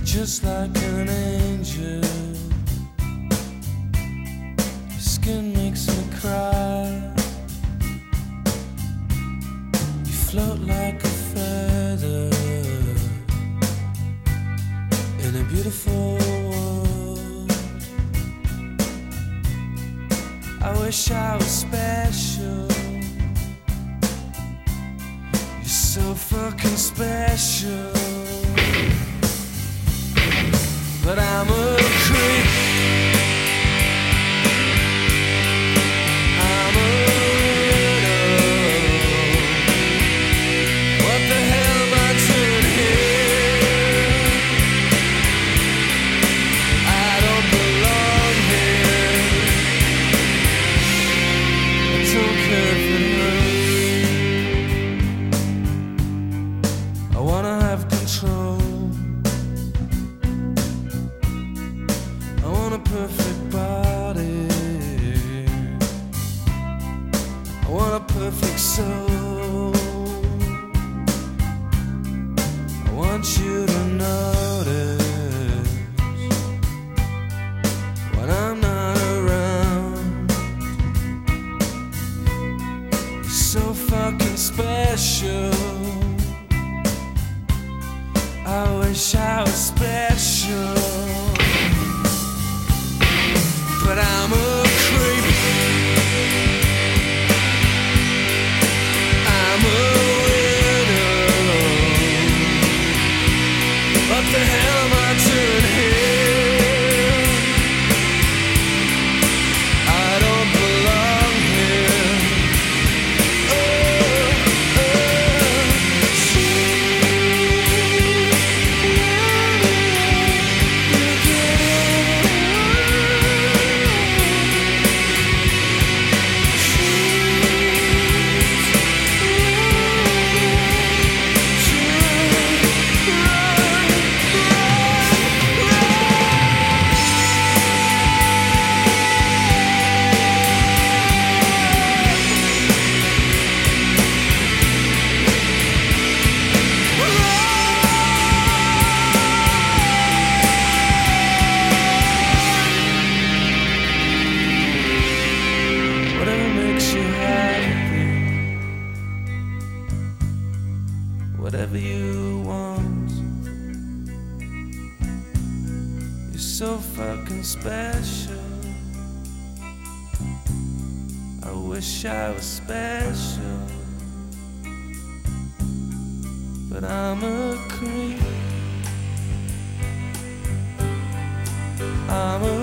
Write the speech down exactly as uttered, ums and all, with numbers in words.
just like an angel. Your skin makes me cry. You float like a feather in a beautiful world. I wish I was special. You're so fucking special. But I'm a creep. I'm a widow. What the hell am I doing here? I don't belong here. I don't care if it hurts. I wanna have control. I want a perfect body. I want a perfect soul. I want you to notice when I'm not around. You're so fucking special. I wish I was special. But I'm a creep. I'm a widow. What the hell am I doing here? I don't belong here. Oh, whatever you want. You're so fucking special. I wish I was special. But I'm a creep. I'm a